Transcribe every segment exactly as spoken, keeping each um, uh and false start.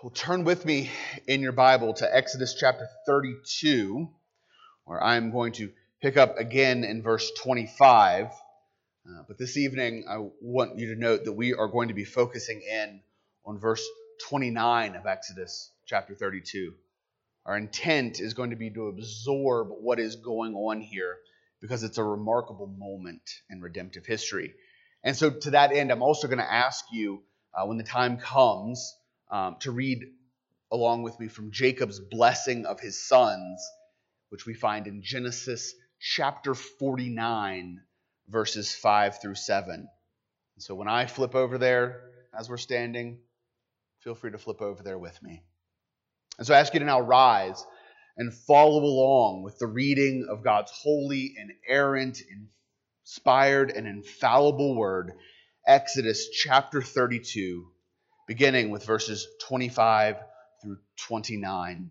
Well, turn with me in your Bible to Exodus chapter thirty-two, where I'm going to pick up again in verse twenty-five. Uh, but this evening, I want you to note that we are going to be focusing in on verse twenty-nine of Exodus chapter thirty-two. Our intent is going to be to absorb what is going on here because it's a remarkable moment in redemptive history. And so to that end, I'm also going to ask you, uh, when the time comes, Um, to read along with me from Jacob's blessing of his sons, which we find in Genesis chapter forty-nine, verses five through seven. And so when I flip over there, as we're standing, feel free to flip over there with me. And so I ask you to now rise and follow along with the reading of God's holy, inerrant, inspired, and infallible word, Exodus chapter thirty-two, beginning with verses twenty-five through twenty-nine.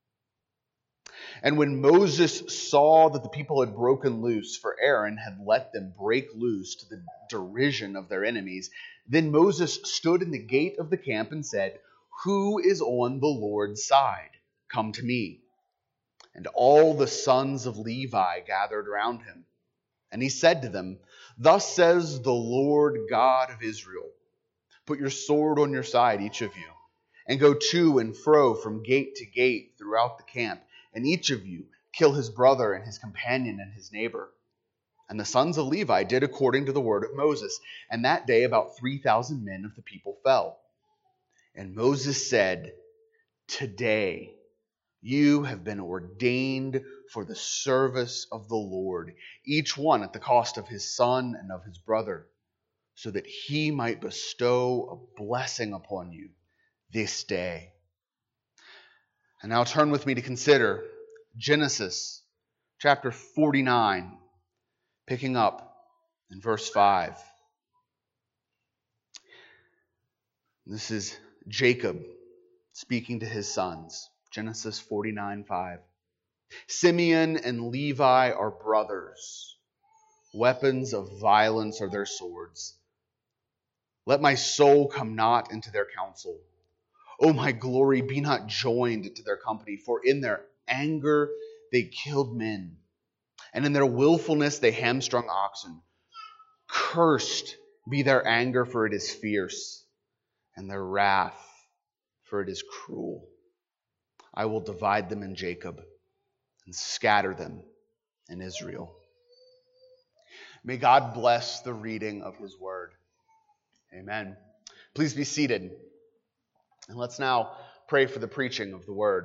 And when Moses saw that the people had broken loose, for Aaron had let them break loose to the derision of their enemies, then Moses stood in the gate of the camp and said, "Who is on the Lord's side? Come to me." And all the sons of Levi gathered around him. And he said to them, "Thus says the Lord God of Israel, put your sword on your side, each of you, and go to and fro from gate to gate throughout the camp, and each of you kill his brother and his companion and his neighbor." And the sons of Levi did according to the word of Moses, and that day about three thousand men of the people fell. And Moses said, "Today you have been ordained for the service of the Lord, each one at the cost of his son and of his brother, so that he might bestow a blessing upon you this day." And now turn with me to consider Genesis chapter forty-nine, picking up in verse five. This is Jacob speaking to his sons. Genesis forty-nine five. "Simeon and Levi are brothers. Weapons of violence are their swords. Let my soul come not into their counsel. O my glory, be not joined to their company, for in their anger they killed men, and in their willfulness they hamstrung oxen. Cursed be their anger, for it is fierce, and their wrath, for it is cruel. I will divide them in Jacob and scatter them in Israel." May God bless the reading of his word. Amen. Please be seated. And let's now pray for the preaching of the word.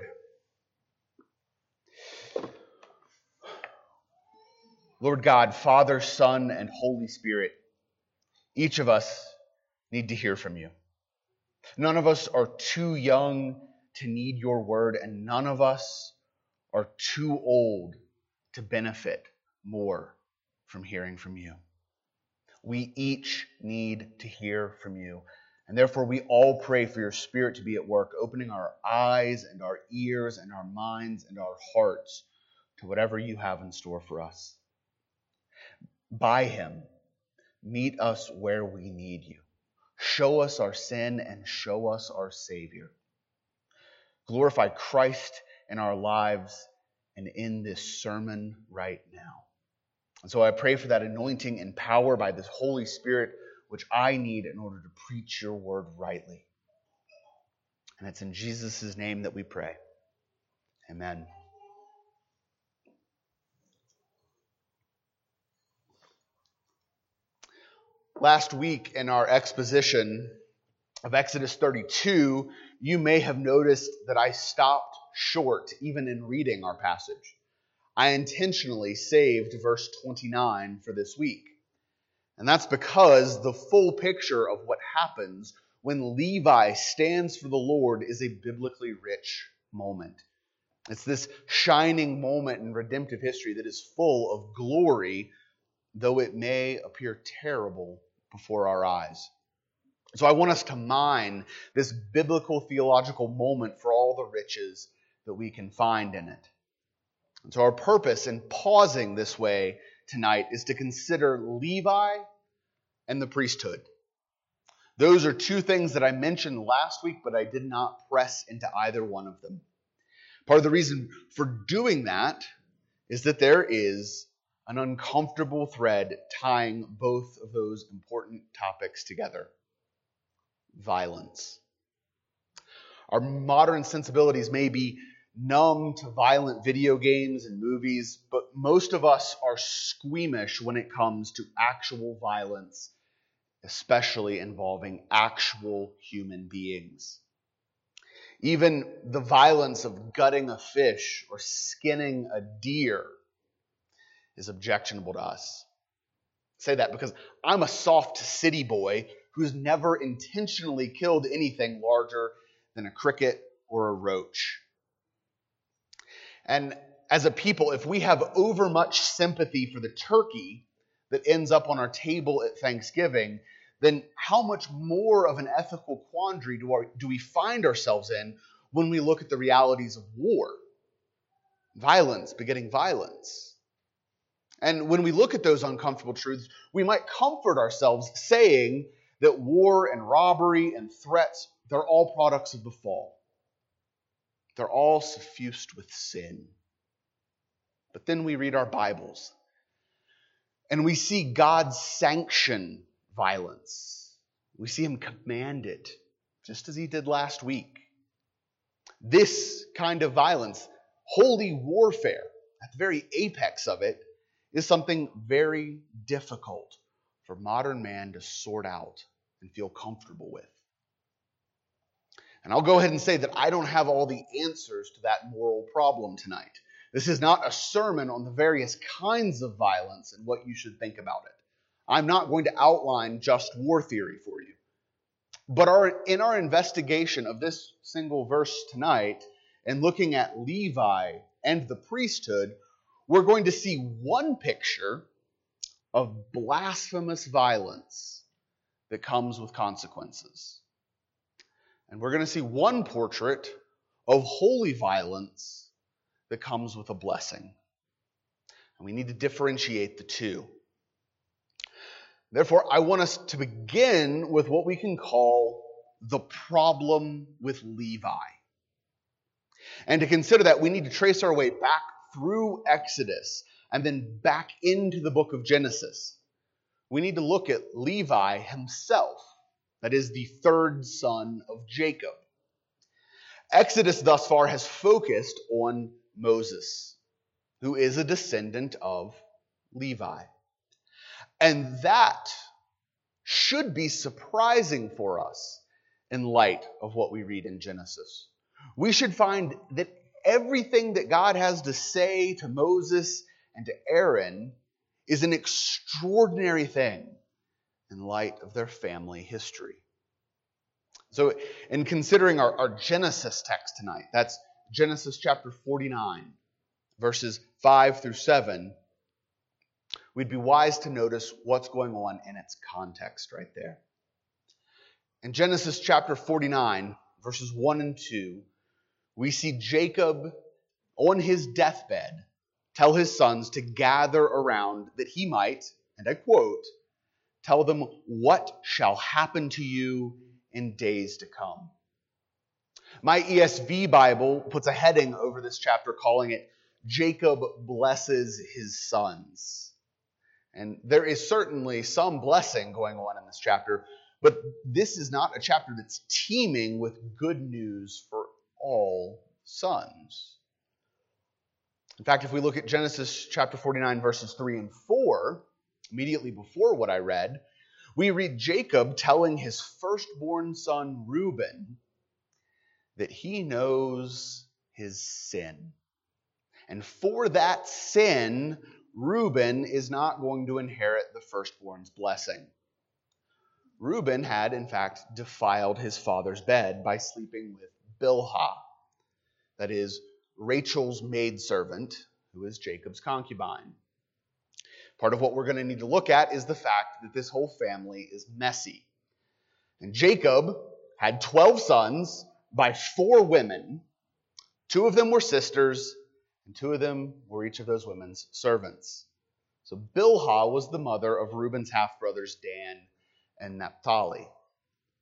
Lord God, Father, Son, and Holy Spirit, each of us need to hear from you. None of us are too young to need your word, and none of us are too old to benefit more from hearing from you. We each need to hear from you. And therefore, we all pray for your Spirit to be at work, opening our eyes and our ears and our minds and our hearts to whatever you have in store for us. By him, meet us where we need you. Show us our sin and show us our Savior. Glorify Christ in our lives and in this sermon right now. And so I pray for that anointing and power by this Holy Spirit, which I need in order to preach your word rightly. And it's in Jesus' name that we pray. Amen. Last week in our exposition of Exodus thirty-two, you may have noticed that I stopped short even in reading our passage. I intentionally saved verse twenty-nine for this week. And that's because the full picture of what happens when Levi stands for the Lord is a biblically rich moment. It's this shining moment in redemptive history that is full of glory, though it may appear terrible before our eyes. So I want us to mine this biblical theological moment for all the riches that we can find in it. And so our purpose in pausing this way tonight is to consider Levi and the priesthood. Those are two things that I mentioned last week, but I did not press into either one of them. Part of the reason for doing that is that there is an uncomfortable thread tying both of those important topics together. Violence. Our modern sensibilities may be numb to violent video games and movies, but most of us are squeamish when it comes to actual violence, especially involving actual human beings. Even the violence of gutting a fish or skinning a deer is objectionable to us. I say that because I'm a soft city boy who's never intentionally killed anything larger than a cricket or a roach. And as a people, if we have overmuch sympathy for the turkey that ends up on our table at Thanksgiving, then how much more of an ethical quandary do, our, do we find ourselves in when we look at the realities of war? Violence begetting violence. And when we look at those uncomfortable truths, we might comfort ourselves saying that war and robbery and threats, they're all products of the fall. They're all suffused with sin. But then we read our Bibles, and we see God sanction violence. We see him command it, just as he did last week. This kind of violence, holy warfare, at the very apex of it, is something very difficult for modern man to sort out and feel comfortable with. And I'll go ahead and say that I don't have all the answers to that moral problem tonight. This is not a sermon on the various kinds of violence and what you should think about it. I'm not going to outline just war theory for you. But our, in our investigation of this single verse tonight, and looking at Levi and the priesthood, we're going to see one picture of blasphemous violence that comes with consequences. And we're going to see one portrait of holy violence that comes with a blessing. And we need to differentiate the two. Therefore, I want us to begin with what we can call the problem with Levi. And to consider that, we need to trace our way back through Exodus and then back into the book of Genesis. We need to look at Levi himself, that is the third son of Jacob. Exodus thus far has focused on Moses, who is a descendant of Levi. And that should be surprising for us in light of what we read in Genesis. We should find that everything that God has to say to Moses and to Aaron is an extraordinary thing in light of their family history. So in considering our, our Genesis text tonight, that's Genesis chapter forty-nine, verses five through seven, we'd be wise to notice what's going on in its context right there. In Genesis chapter forty-nine, verses one and two, we see Jacob on his deathbed tell his sons to gather around that he might, and I quote, tell them what shall happen to you in days to come. My E S V Bible puts a heading over this chapter calling it, Jacob blesses his sons. And there is certainly some blessing going on in this chapter, but this is not a chapter that's teeming with good news for all sons. In fact, if we look at Genesis chapter forty-nine, verses three and four, immediately before what I read, we read Jacob telling his firstborn son Reuben that he knows his sin. And for that sin, Reuben is not going to inherit the firstborn's blessing. Reuben had, in fact, defiled his father's bed by sleeping with Bilhah, that is, Rachel's maidservant, who is Jacob's concubine. Part of what we're going to need to look at is the fact that this whole family is messy. And Jacob had twelve sons by four women. Two of them were sisters, and two of them were each of those women's servants. So Bilhah was the mother of Reuben's half-brothers Dan and Naphtali.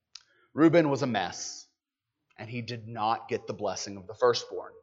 Reuben was a mess, and he did not get the blessing of the firstborn.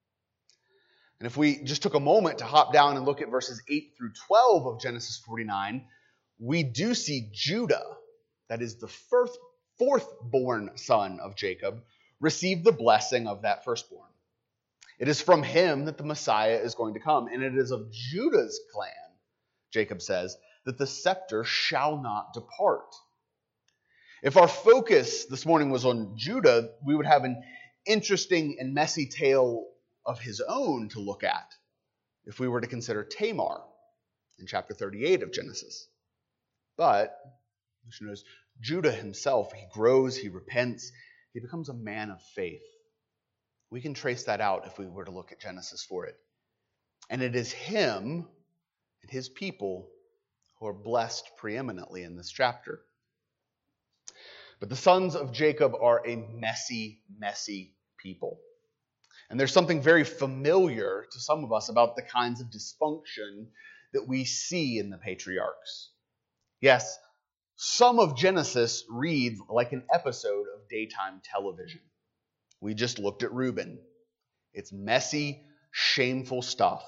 And if we just took a moment to hop down and look at verses eight through twelve of Genesis forty-nine, we do see Judah, that is the first, fourth-born son of Jacob, receive the blessing of that firstborn. It is from him that the Messiah is going to come, and it is of Judah's clan, Jacob says, that the scepter shall not depart. If our focus this morning was on Judah, we would have an interesting and messy tale of his own to look at if we were to consider Tamar in chapter thirty-eight of Genesis. But, as you notice, Judah himself, he grows, he repents, he becomes a man of faith. We can trace that out if we were to look at Genesis for it. And it is him and his people who are blessed preeminently in this chapter. But the sons of Jacob are a messy, messy people. And there's something very familiar to some of us about the kinds of dysfunction that we see in the patriarchs. Yes, some of Genesis reads like an episode of daytime television. We just looked at Reuben. It's messy, shameful stuff.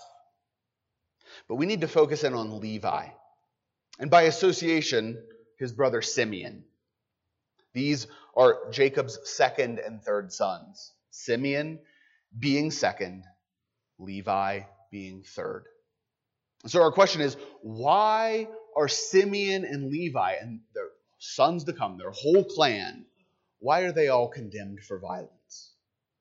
But we need to focus in on Levi, and by association, his brother Simeon. These are Jacob's second and third sons. Simeon being second, Levi being third. So our question is, why are Simeon and Levi and their sons to come, their whole clan, why are they all condemned for violence?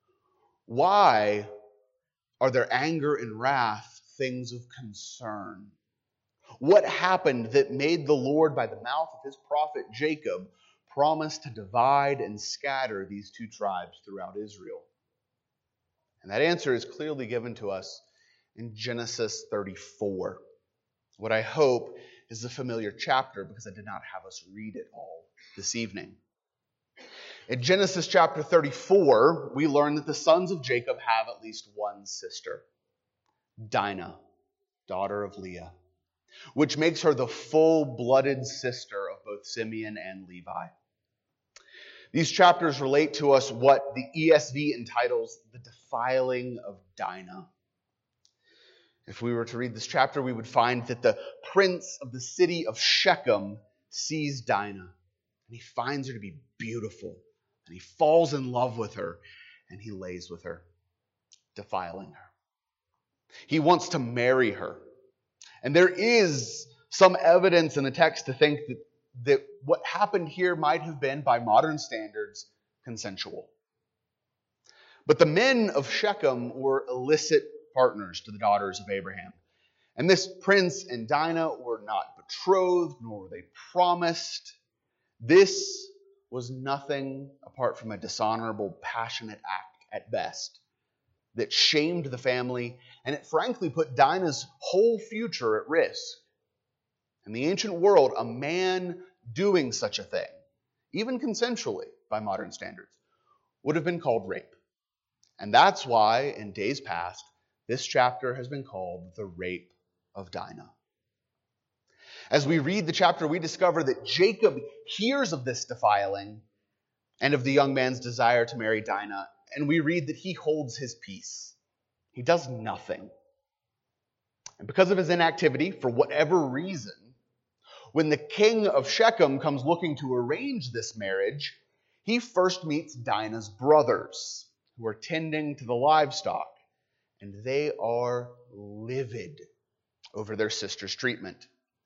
Why are their anger and wrath things of concern? What happened that made the Lord, by the mouth of his prophet Jacob, promise to divide and scatter these two tribes throughout Israel? And that answer is clearly given to us in Genesis thirty-four. What I hope is a familiar chapter because I did not have us read it all this evening. In Genesis chapter thirty-four, we learn that the sons of Jacob have at least one sister, Dinah, daughter of Leah, which makes her the full-blooded sister of both Simeon and Levi. These chapters relate to us what the E S V entitles the defiling of Dinah. If we were to read this chapter, we would find that the prince of the city of Shechem sees Dinah, and he finds her to be beautiful, and he falls in love with her, and he lays with her, defiling her. He wants to marry her. And there is some evidence in the text to think that, that what happened here might have been, by modern standards, consensual. But the men of Shechem were illicit partners to the daughters of Abraham. And this prince and Dinah were not betrothed, nor were they promised. This was nothing apart from a dishonorable, passionate act at best that shamed the family, and it frankly put Dinah's whole future at risk. In the ancient world, a man doing such a thing, even consensually by modern standards, would have been called rape. And that's why, in days past, this chapter has been called the rape of Dinah. As we read the chapter, we discover that Jacob hears of this defiling and of the young man's desire to marry Dinah, and we read that he holds his peace. He does nothing. And because of his inactivity, for whatever reason, when the king of Shechem comes looking to arrange this marriage, he first meets Dinah's brothers, who are tending to the livestock, and they are livid over their sister's treatment.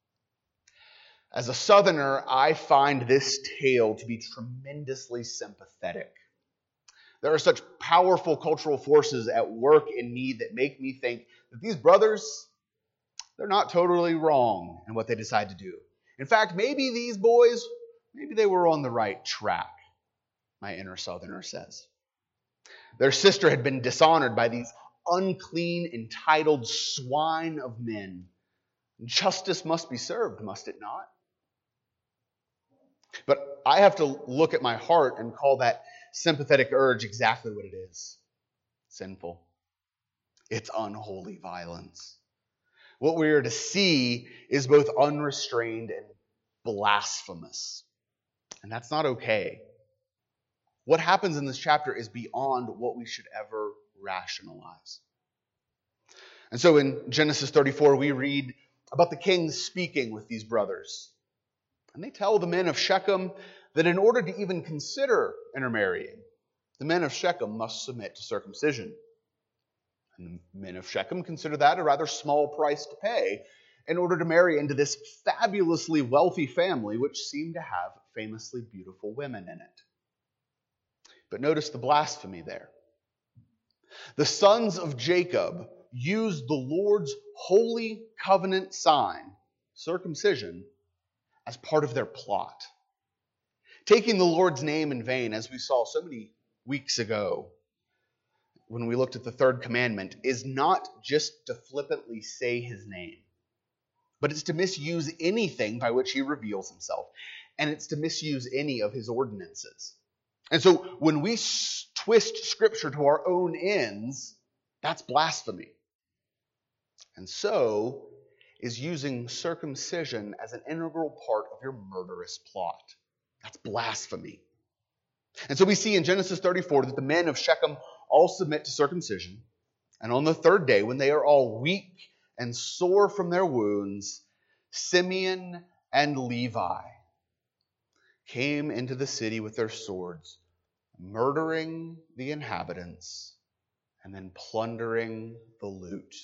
As a southerner, I find this tale to be tremendously sympathetic. There are such powerful cultural forces at work in me that make me think that these brothers, they're not totally wrong in what they decide to do. In fact, maybe these boys, maybe they were on the right track, my inner southerner says. Their sister had been dishonored by these unclean, entitled swine of men. Justice must be served, must it not? But I have to look at my heart and call that sympathetic urge exactly what it is. Sinful. It's unholy violence. What we are to see is both unrestrained and blasphemous. And that's not okay. what happens in this chapter is beyond what we should ever rationalize. And so in Genesis thirty-four, we read about the king speaking with these brothers. And they tell the men of Shechem that in order to even consider intermarrying, the men of Shechem must submit to circumcision. And the men of Shechem consider that a rather small price to pay in order to marry into this fabulously wealthy family, which seemed to have famously beautiful women in it. But notice the blasphemy there. The sons of Jacob used the Lord's holy covenant sign, circumcision, as part of their plot. Taking the Lord's name in vain, as we saw so many weeks ago when we looked at the third commandment, is not just to flippantly say his name, but it's to misuse anything by which he reveals himself, and it's to misuse any of his ordinances. And so when we s- twist Scripture to our own ends, that's blasphemy. And so is using circumcision as an integral part of your murderous plot. That's blasphemy. And so we see in Genesis thirty-four that the men of Shechem all submit to circumcision. And on the third day, when they are all weak and sore from their wounds, Simeon and Levi came into the city with their swords, murdering the inhabitants and then plundering the loot.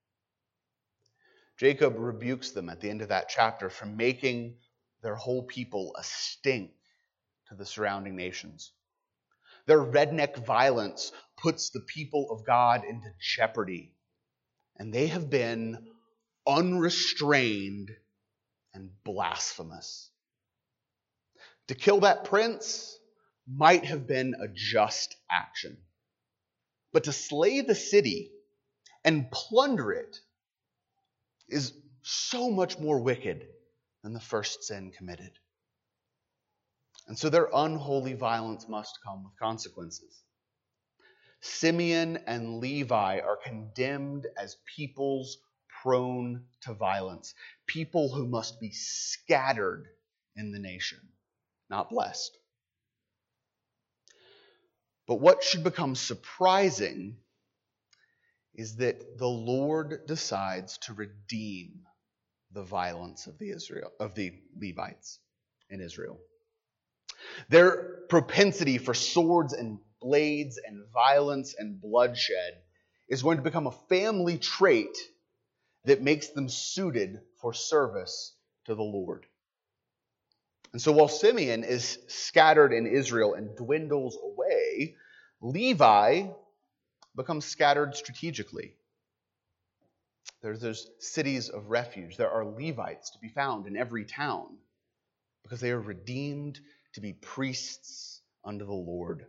Jacob rebukes them at the end of that chapter for making their whole people a stink to the surrounding nations. Their redneck violence puts the people of God into jeopardy, and they have been unrestrained and blasphemous. To kill that prince might have been a just action, but to slay the city and plunder it is so much more wicked than the first sin committed. And so their unholy violence must come with consequences. Simeon and Levi are condemned as peoples prone to violence, people who must be scattered in the nation, not blessed. But what should become surprising is that the Lord decides to redeem the violence of the Israel of the Levites in Israel. Their propensity for swords and blades and violence and bloodshed is going to become a family trait that makes them suited for service to the Lord. And so while Simeon is scattered in Israel and dwindles away, Levi becomes scattered strategically. There's those cities of refuge. There are Levites to be found in every town because they are redeemed to be priests unto the Lord.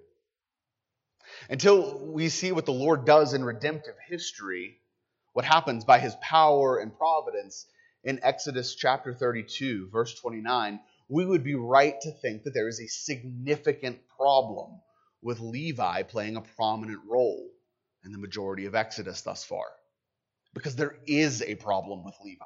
Until we see what the Lord does in redemptive history, what happens by his power and providence in Exodus chapter thirty-two, verse twenty-nine, we would be right to think that there is a significant problem with Levi playing a prominent role in the majority of Exodus thus far. Because there is a problem with Levi.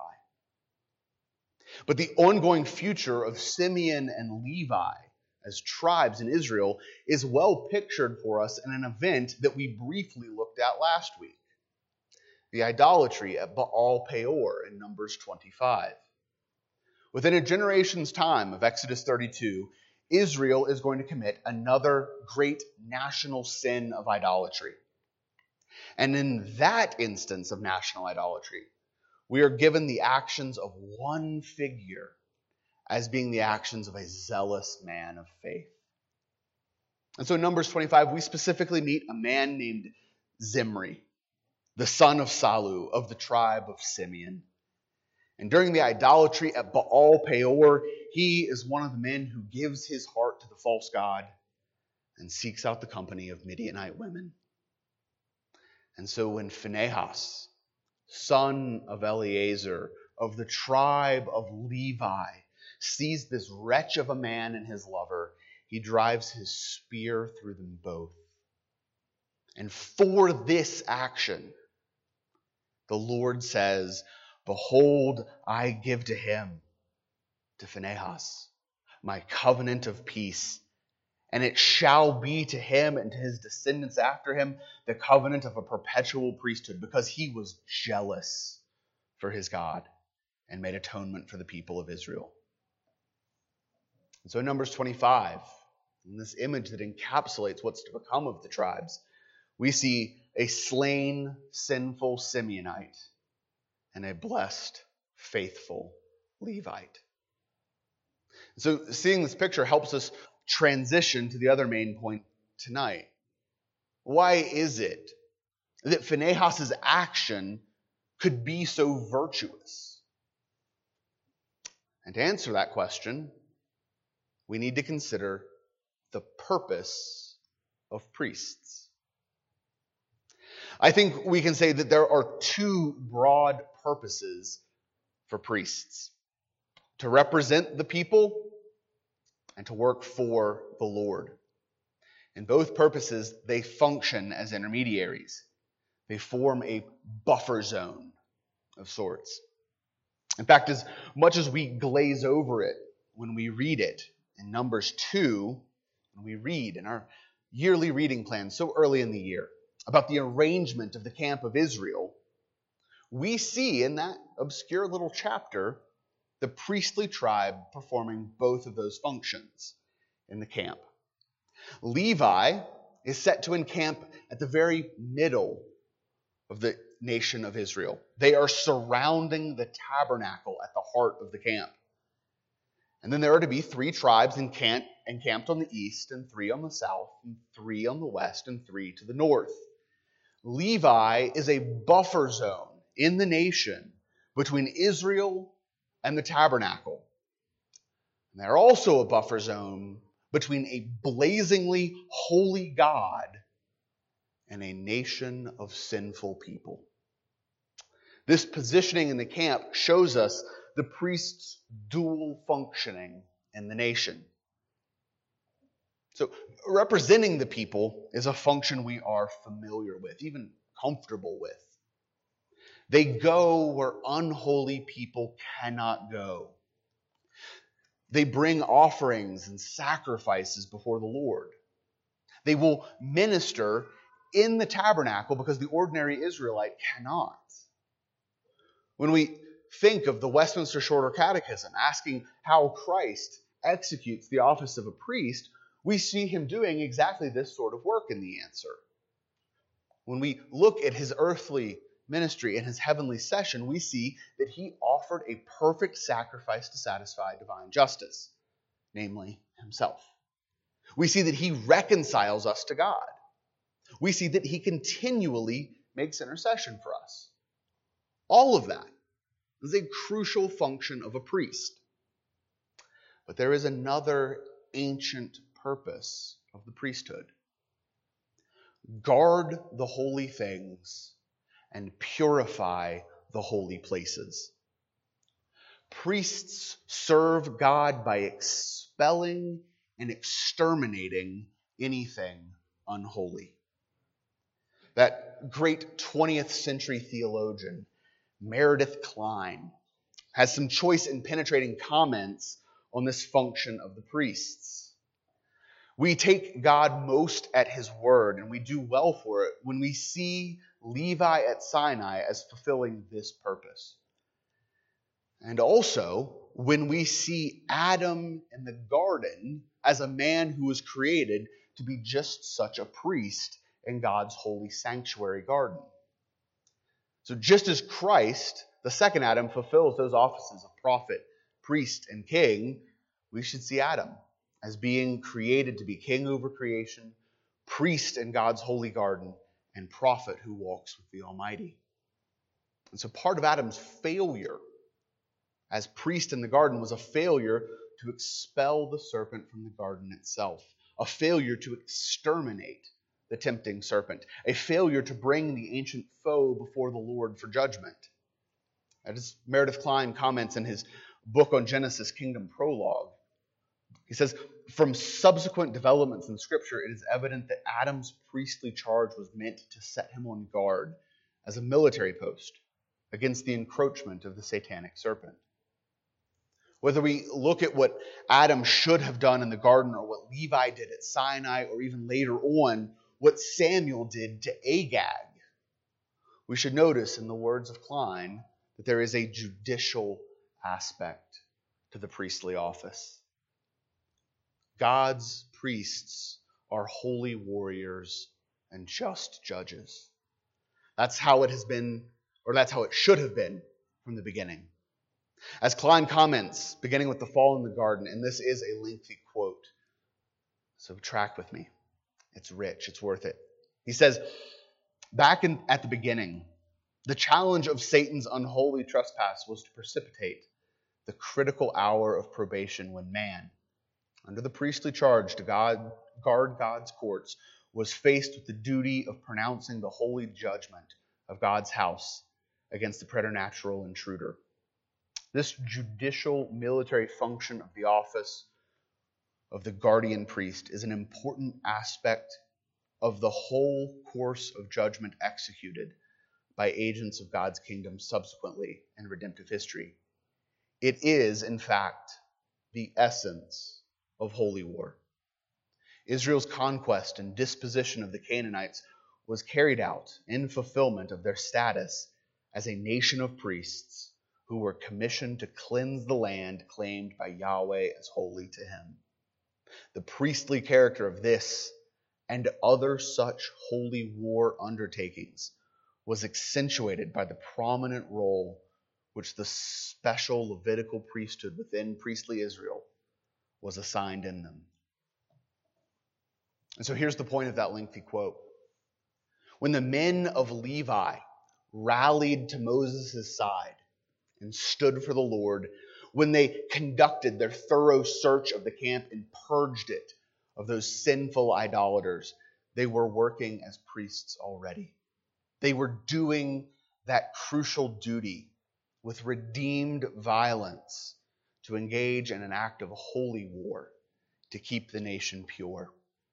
But the ongoing future of Simeon and Levi as tribes in Israel is well pictured for us in an event that we briefly looked at last week. The idolatry at Baal Peor in Numbers twenty-five. Within a generation's time of Exodus thirty-two, Israel is going to commit another great national sin of idolatry. And in that instance of national idolatry, we are given the actions of one figure as being the actions of a zealous man of faith. And so in Numbers twenty-five, we specifically meet a man named Zimri, the son of Salu of the tribe of Simeon. And during the idolatry at Baal Peor, he is one of the men who gives his heart to the false god and seeks out the company of Midianite women. And so when Phinehas, son of Eleazar, of the tribe of Levi, sees this wretch of a man and his lover, he drives his spear through them both. And for this action, the Lord says, "Behold, I give to him," to Phinehas, "my covenant of peace, And it shall be to him and to his descendants after him the covenant of a perpetual priesthood, because he was jealous for his God and made atonement for the people of Israel. And so in Numbers twenty-five, in this image that encapsulates what's to become of the tribes, we see a slain, sinful Simeonite and a blessed, faithful Levite. So seeing this picture helps us transition to the other main point tonight. Why is it that Phinehas' action could be so virtuous? And to answer that question, we need to consider the purpose of priests. I think we can say that there are two broad purposes for priests: to represent the people and to work for the Lord. In both purposes, they function as intermediaries. They form a buffer zone of sorts. In fact, as much as we glaze over it when we read it in Numbers two, when we read in our yearly reading plan so early in the year about the arrangement of the camp of Israel, we see in that obscure little chapter the priestly tribe performing both of those functions in the camp. Levi is set to encamp at the very middle of the nation of Israel. They are surrounding the tabernacle at the heart of the camp. And then there are to be three tribes encamp, encamped on the east, and three on the south, and three on the west, and three to the north. Levi is a buffer zone in the nation between Israel and the tabernacle. And they're also a buffer zone between a blazingly holy God and a nation of sinful people. This positioning in the camp shows us the priest's dual functioning in the nation. So, representing the people is a function we are familiar with, even comfortable with. They go where unholy people cannot go. They bring offerings and sacrifices before the Lord. They will minister in the tabernacle because the ordinary Israelite cannot. When we think of the Westminster Shorter Catechism asking how Christ executes the office of a priest, we see him doing exactly this sort of work in the answer. When we look at his earthly ministry and his heavenly session, we see that he offered a perfect sacrifice to satisfy divine justice, namely himself. We see that he reconciles us to God. We see that he continually makes intercession for us. All of that is a crucial function of a priest. But there is another ancient purpose of the priesthood. Guard the holy things and purify the holy places. Priests serve God by expelling and exterminating anything unholy. That great twentieth century theologian, Meredith Kline, has some choice and penetrating comments on this function of the priests. We take God most at his word, and we do well for it when we see Levi at Sinai as fulfilling this purpose. And also when we see Adam in the garden as a man who was created to be just such a priest in God's holy sanctuary garden. So just as Christ, the second Adam, fulfills those offices of prophet, priest, and king, we should see Adam as being created to be king over creation, priest in God's holy garden, and prophet who walks with the Almighty. And so part of Adam's failure as priest in the garden was a failure to expel the serpent from the garden itself, a failure to exterminate the tempting serpent, a failure to bring the ancient foe before the Lord for judgment. As Meredith Kline comments in his book on Genesis, Kingdom Prologue, he says, from subsequent developments in Scripture, it is evident that Adam's priestly charge was meant to set him on guard as a military post against the encroachment of the satanic serpent. Whether we look at what Adam should have done in the garden or what Levi did at Sinai or even later on what Samuel did to Agag, we should notice in the words of Klein that there is a judicial aspect to the priestly office. God's priests are holy warriors and just judges. That's how it has been, or that's how it should have been from the beginning. As Klein comments, beginning with the fall in the garden, and this is a lengthy quote, so track with me. It's rich, it's worth it. He says, back in, at the beginning, the challenge of Satan's unholy trespass was to precipitate the critical hour of probation when man, under the priestly charge to God, guard God's courts, was faced with the duty of pronouncing the holy judgment of God's house against the preternatural intruder. This judicial military function of the office of the guardian priest is an important aspect of the whole course of judgment executed by agents of God's kingdom subsequently in redemptive history. It is, in fact, the essence of holy war. Israel's conquest and disposition of the Canaanites was carried out in fulfillment of their status as a nation of priests who were commissioned to cleanse the land claimed by Yahweh as holy to him. The priestly character of this and other such holy war undertakings was accentuated by the prominent role which the special Levitical priesthood within priestly Israel was assigned in them. And so here's the point of that lengthy quote. When the men of Levi rallied to Moses' side and stood for the Lord, when they conducted their thorough search of the camp and purged it of those sinful idolaters, they were working as priests already. They were doing that crucial duty with redeemed violence to engage in an act of holy war to keep the nation pure.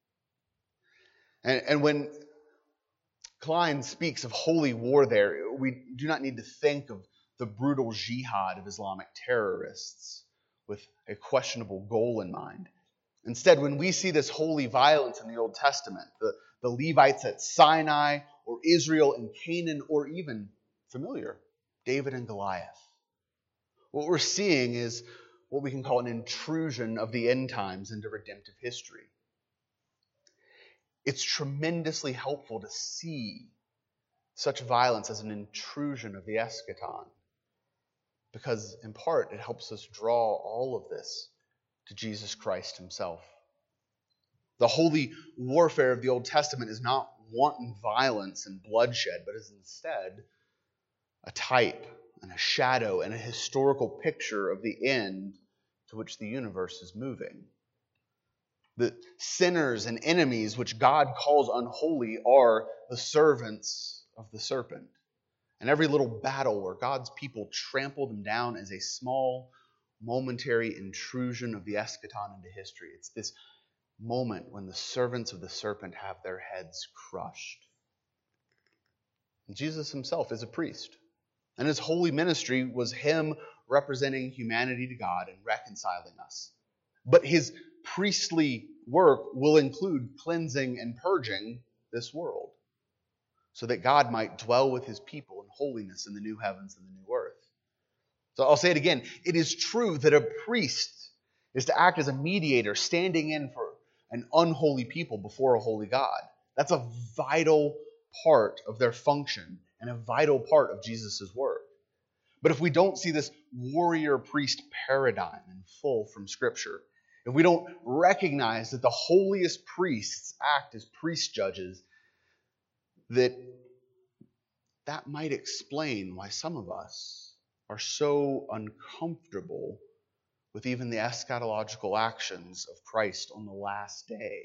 And, and when Klein speaks of holy war there, we do not need to think of the brutal jihad of Islamic terrorists with a questionable goal in mind. Instead, when we see this holy violence in the Old Testament, the, the Levites at Sinai, or Israel and Canaan, or even familiar, David and Goliath, what we're seeing is what we can call an intrusion of the end times into redemptive history. It's tremendously helpful to see such violence as an intrusion of the eschaton, because in part it helps us draw all of this to Jesus Christ himself. The holy warfare of the Old Testament is not wanton violence and bloodshed, but is instead a type and a shadow and a historical picture of the end to which the universe is moving. The sinners and enemies which God calls unholy are the servants of the serpent. And every little battle where God's people trample them down is a small, momentary intrusion of the eschaton into history. It's this moment when the servants of the serpent have their heads crushed. And Jesus himself is a priest, and his holy ministry was him representing humanity to God and reconciling us. But his priestly work will include cleansing and purging this world, so that God might dwell with his people in holiness in the new heavens and the new earth. So I'll say it again. It is true that a priest is to act as a mediator, standing in for an unholy people before a holy God. That's a vital part of their function and a vital part of Jesus' work. But if we don't see this warrior priest paradigm in full from Scripture, if we don't recognize that the holiest priests act as priest judges, that that might explain why some of us are so uncomfortable with even the eschatological actions of Christ on the last day.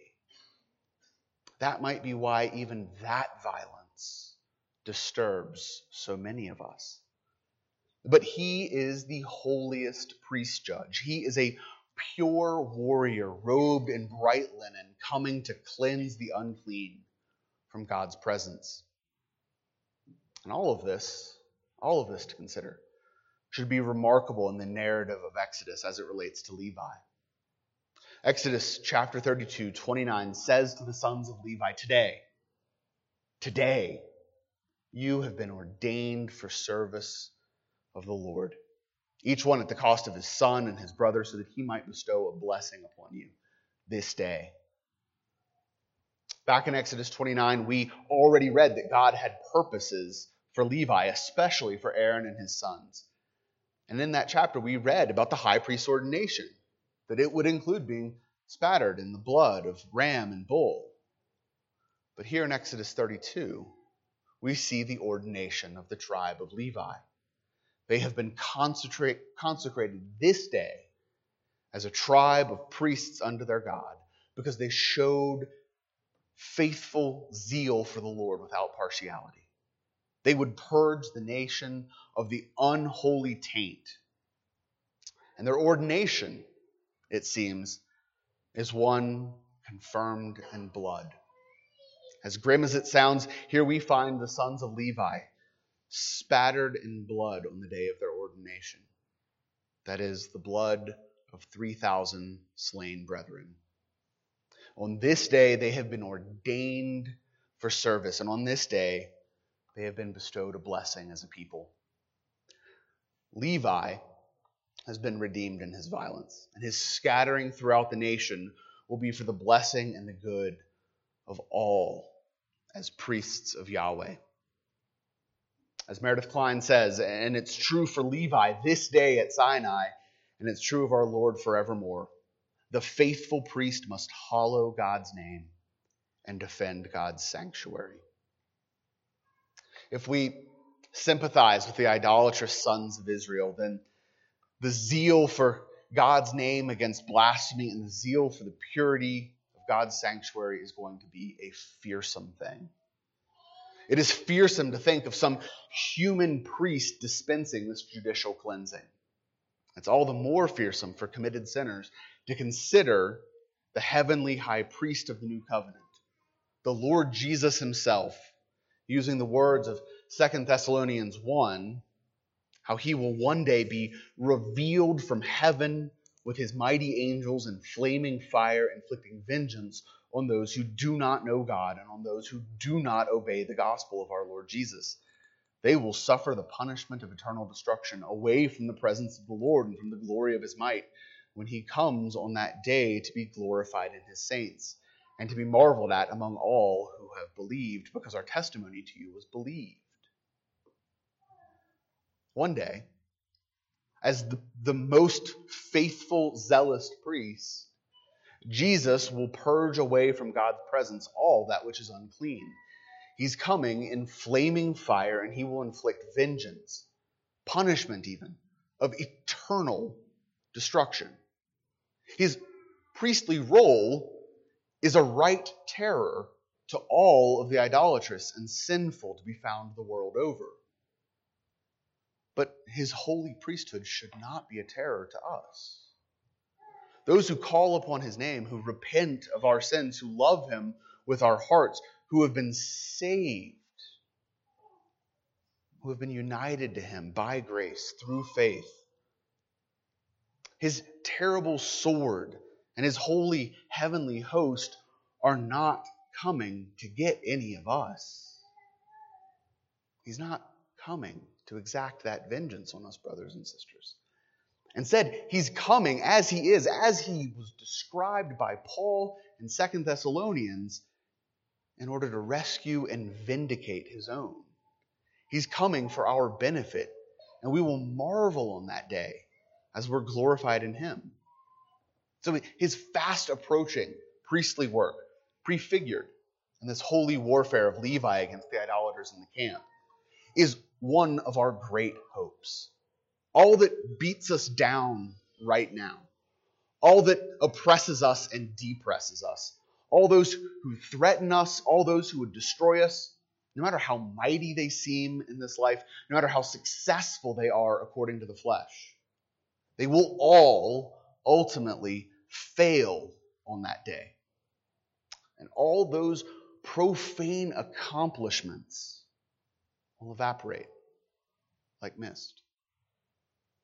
That might be why even that violence disturbs so many of us. But he is the holiest priest judge. He is a pure warrior, robed in bright linen, coming to cleanse the unclean from God's presence. And all of this, all of this to consider, should be remarkable in the narrative of Exodus as it relates to Levi. Exodus chapter thirty-two, twenty-nine says to the sons of Levi, Today, today, you have been ordained for service of the Lord, each one at the cost of his son and his brother, so that he might bestow a blessing upon you this day. Back in Exodus twenty-nine, we already read that God had purposes for Levi, especially for Aaron and his sons. And in that chapter, we read about the high priest's ordination, that it would include being spattered in the blood of ram and bull. But here in Exodus thirty-two, we see the ordination of the tribe of Levi. They have been consecrate, consecrated this day as a tribe of priests unto their God, because they showed faithful zeal for the Lord without partiality. They would purge the nation of the unholy taint. And their ordination, it seems, is one confirmed in blood. As grim as it sounds, here we find the sons of Levi spattered in blood on the day of their ordination. That is, the blood of three thousand slain brethren. On this day, they have been ordained for service, and on this day, they have been bestowed a blessing as a people. Levi has been redeemed in his violence, and his scattering throughout the nation will be for the blessing and the good of all as priests of Yahweh. As Meredith Klein says, and it's true for Levi this day at Sinai, and it's true of our Lord forevermore, the faithful priest must hallow God's name and defend God's sanctuary. If we sympathize with the idolatrous sons of Israel, then the zeal for God's name against blasphemy and the zeal for the purity of God's sanctuary is going to be a fearsome thing. It is fearsome to think of some human priest dispensing this judicial cleansing. It's all the more fearsome for committed sinners to consider the heavenly high priest of the new covenant, the Lord Jesus himself, using the words of Second Thessalonians one, how he will one day be revealed from heaven with his mighty angels in flaming fire, inflicting vengeance on those who do not know God and on those who do not obey the gospel of our Lord Jesus. They will suffer the punishment of eternal destruction away from the presence of the Lord and from the glory of his might when he comes on that day to be glorified in his saints and to be marveled at among all who have believed, because our testimony to you was believed. One day, as the, the most faithful, zealous priest, Jesus will purge away from God's presence all that which is unclean. He's coming in flaming fire, and he will inflict vengeance, punishment even, of eternal destruction. His priestly role is a right terror to all of the idolatrous and sinful to be found the world over. But his holy priesthood should not be a terror to us. Those who call upon his name, who repent of our sins, who love him with our hearts, who have been saved, who have been united to him by grace through faith. His terrible sword and his holy heavenly host are not coming to get any of us. He's not coming to exact that vengeance on us, brothers and sisters. Instead, he's coming as he is, as he was described by Paul in Second Thessalonians, in order to rescue and vindicate his own. He's coming for our benefit, and we will marvel on that day as we're glorified in him. So his fast approaching priestly work, prefigured in this holy warfare of Levi against the idolaters in the camp, is one of our great hopes. All that beats us down right now, all that oppresses us and depresses us, all those who threaten us, all those who would destroy us, no matter how mighty they seem in this life, no matter how successful they are according to the flesh, they will all ultimately fail on that day. And all those profane accomplishments will evaporate like mist.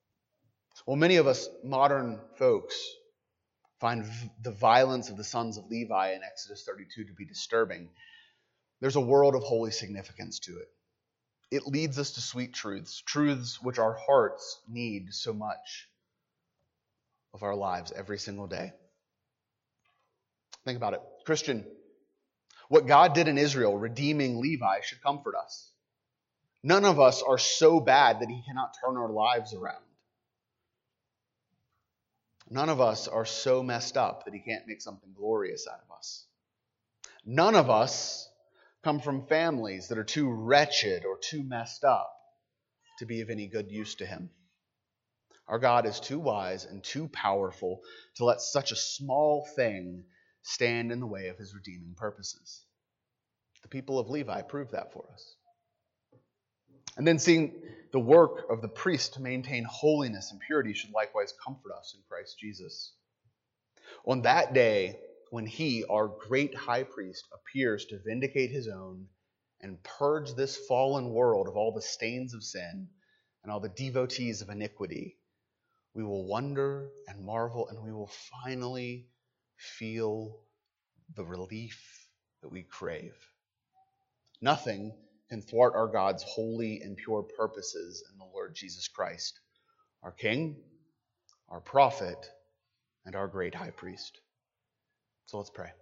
Well, many of us modern folks find v- the violence of the sons of Levi in Exodus thirty-two to be disturbing. There's a world of holy significance to it. It leads us to sweet truths, truths which our hearts need so much of our lives every single day. Think about it. Christian, what God did in Israel, redeeming Levi, should comfort us. None of us are so bad that he cannot turn our lives around. None of us are so messed up that he can't make something glorious out of us. None of us come from families that are too wretched or too messed up to be of any good use to him. Our God is too wise and too powerful to let such a small thing stand in the way of his redeeming purposes. The people of Levi prove that for us. And then seeing the work of the priest to maintain holiness and purity should likewise comfort us in Christ Jesus. On that day, when he, our great high priest, appears to vindicate his own and purge this fallen world of all the stains of sin and all the devotees of iniquity, we will wonder and marvel, and we will finally feel the relief that we crave. Nothing can thwart our God's holy and pure purposes in the Lord Jesus Christ, our King, our prophet, and our great high priest. So let's pray.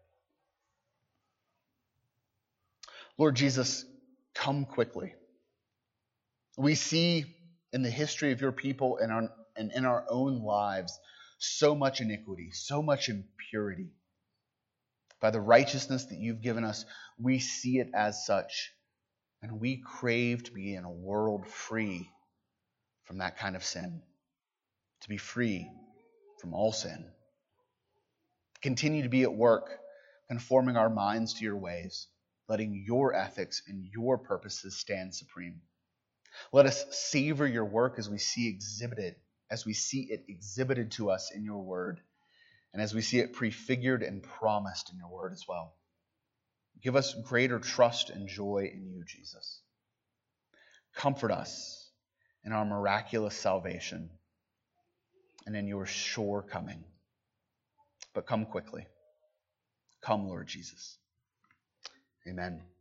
Lord Jesus, come quickly. We see in the history of your people and, our, and in our own lives so much iniquity, so much impurity. By the righteousness that you've given us, we see it as such, and we crave to be in a world free from that kind of sin, to be free from all sin. Continue to be at work, conforming our minds to your ways, letting your ethics and your purposes stand supreme. Let us savor your work as we see exhibited, as we see it exhibited to us in your word, and as we see it prefigured and promised in your word as well. Give us greater trust and joy in you, Jesus. Comfort us in our miraculous salvation and in your sure coming. But come quickly. Come, Lord Jesus. Amen.